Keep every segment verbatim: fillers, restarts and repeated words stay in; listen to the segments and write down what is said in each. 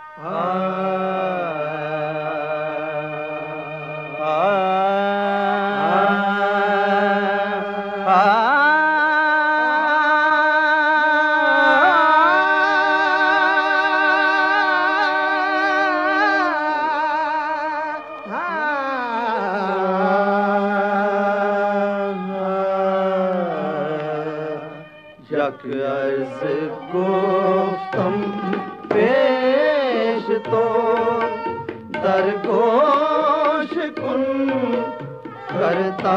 यक अर्ज़ गुफ्तम पेश तो दरगोश कुन करता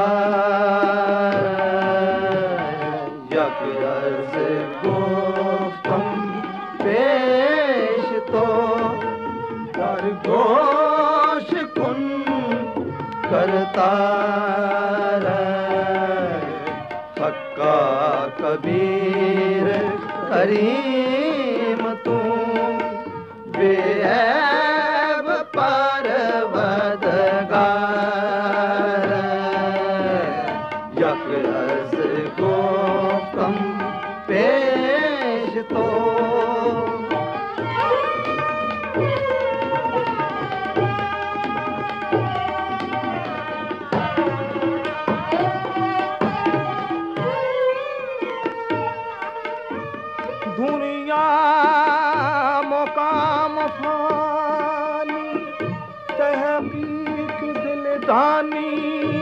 यक अर्ज़ गुफ्तम पेश तो दरगोश कुन करता हक्का कबीर करीम तू बेऐब परवरदिगार यक अर्ज़ गुफ्तम पेश तो दुनिया मुकाम फानी तहकीक दिलदानी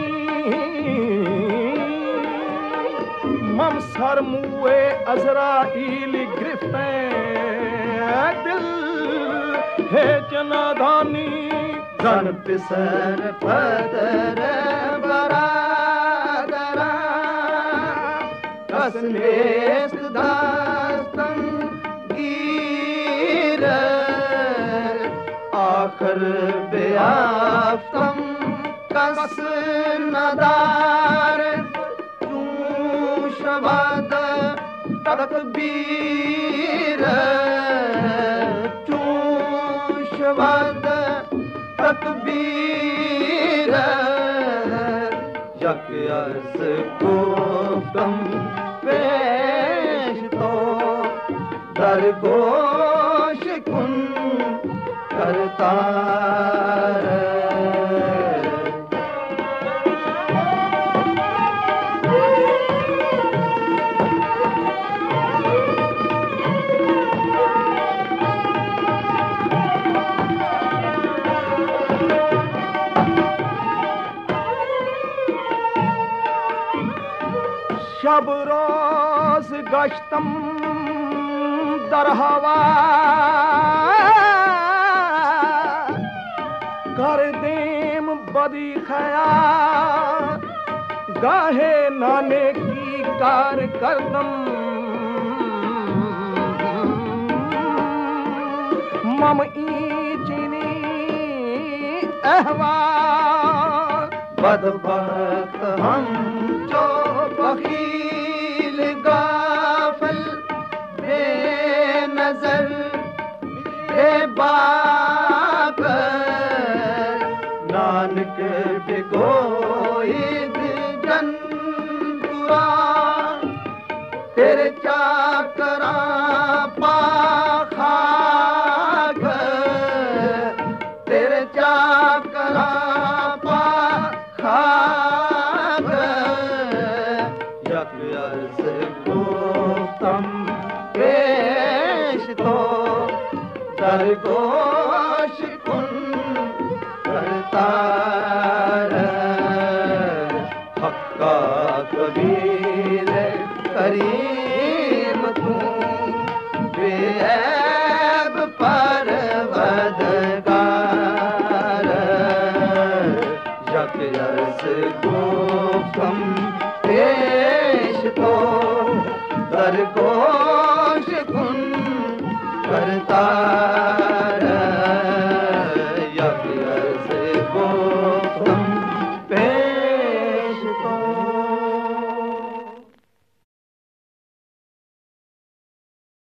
मम सर मुए अज़राइल गिरफ्ते दिल है जनादानी धन पिसर पदर बरादरा कसमेस दास्तन गिर आखिर बेआफ्तम कस नदार तू शबद तकबीर तू शबद तकबीर यक अर्ज़ गुफ्तम पेश तो दरगोश कुन करता शब रोज गश्तम दर हवा कर देम बदी खयाल गाहे नाने की कार करदम मम चीनी अहवाल बदबख्त हम जो बखील गाफल बेनजर बेबाक नानक बिगोईद जंतुरा तेरे चाकरा पाखाग तेरे चाकरा पाखाग यक अर्ज़ गुफ्तम पेश तो दरगोश कुन करता हक्का कबीर करीम तू बेऐब परवरदिगार यक अर्ज़ गुफ्तम पेश तो दरगोश कुन करता